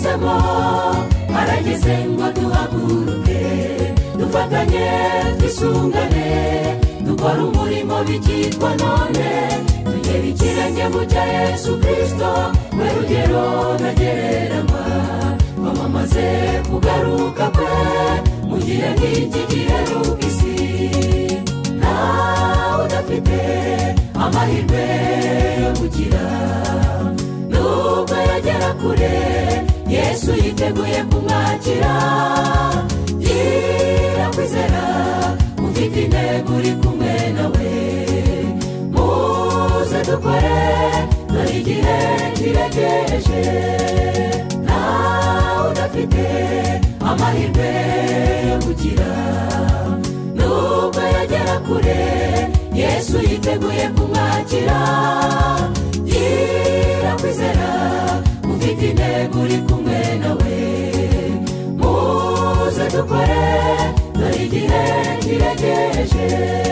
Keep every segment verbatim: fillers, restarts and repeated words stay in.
tugezemo harageze ngo duhaguruke dufatanye twisungane dukora umurimo bikitwa none tugera ikirenge mu cya Yesu Kristo we rugero ntagereranywa twamamaze kugaruka kwe mu gihe nk'iki giheruka isi nawe udafite amahirwe yo gukira nubwo yagera kure Yesu yiteguye kumwakira gira kwizera ufite intego uri kumwe nawe muze dukore dore igihe kiregereje nawe udafite amahirwe yo gukira nubwo yagera kure Yesu yiteguye kumwakira gira kwizera ufite intego uri kumwe nawe muze dukore dore igihe kiregereje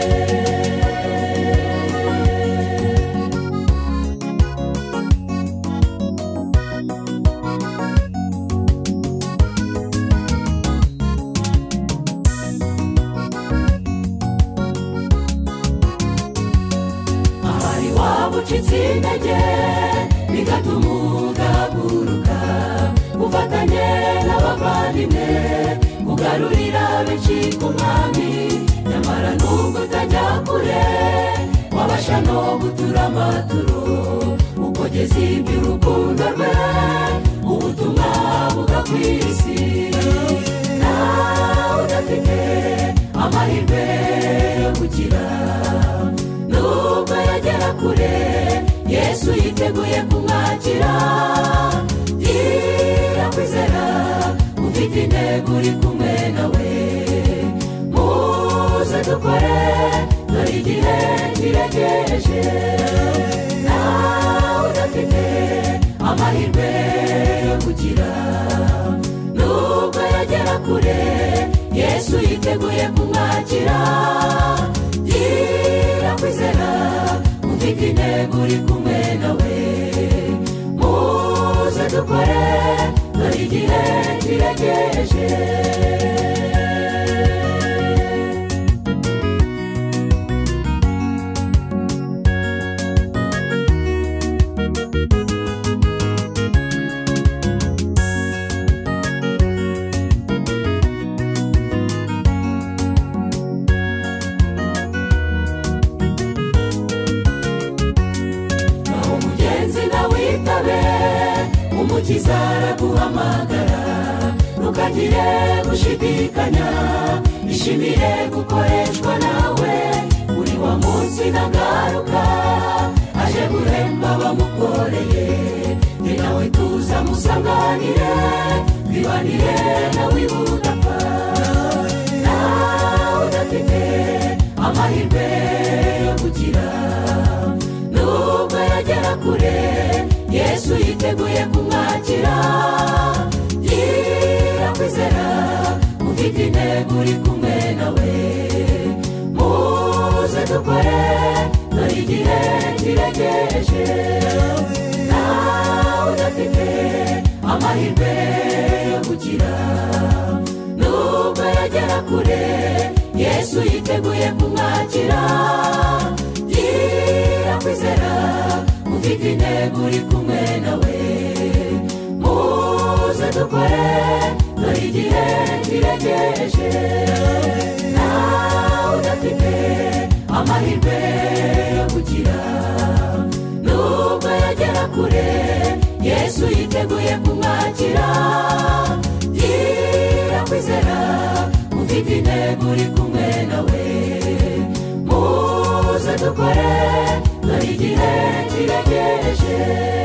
ahari waba ucitse intege bigatuma ugahaguruka ufatanye n'abavandimwe kugarurira benshi ku mwami nyamara nubwo utajya kure wabasha no gutura amaturo ukogeza iby'urukundo rwe ubutumwa bugakwira isi nawe udafite amahirwe yo gukira nubwo yagera kure Yesu yiteguye kumwakira gira kwizera ufite intego uri kumwe nawe muze dukore dore igihe kiregereje nawe udafite amahirwe yo gukira nubwo yagera kure Yesu yiteguye kumwakira gira kwizera ufite intego uri kumwe nawe muze dukore dore igihe kiregereje umukiza araguhamagara ntukagire gushidikanya ishimire gukoreshwa nawe uri wa munsi nagaruka aje guhemba bamukoreye ni nawe tuzamusanganire twibanire nawe budapfa nawe udafite amahirwe yo gukira nubwo yagera kure Yesu yiteguye kumwakira gira kwizera ufite intego uri kumwe nawe muze dukore dore igihe kiregereje nawe udafite amahirwe yo gukira nubwo yagera kure Yesu yiteguye kumwakira gira kwizera ufite intego uri kumwe nawe muze dukore dore igihe kiregereje nawe udafite amahirwe yo gukira nubwo yagera kure Yesu yiteguye kumwakira gira kwizera ufite intego uri kumwe nawe muze dukore dore igihe kiregereje